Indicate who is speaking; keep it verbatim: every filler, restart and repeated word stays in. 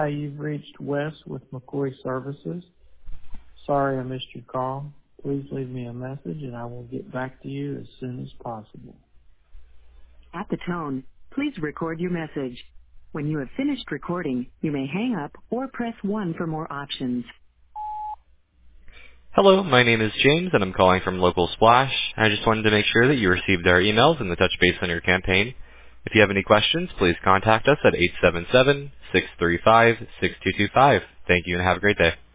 Speaker 1: Hi, you've reached Wes with McCoy Services. Sorry I missed your call. Please leave me a message and I will get back to you as soon as possible.
Speaker 2: At the tone, please record your message. When you have finished recording, you may hang up or press one for more options.
Speaker 3: Hello, my name is James, and I'm calling from Local Splash. I just wanted to make sure that you received our emails and the touch base on your campaign. If you have any questions, please contact us at eight seven seven, six three five, six two two five. Thank you and have a great day.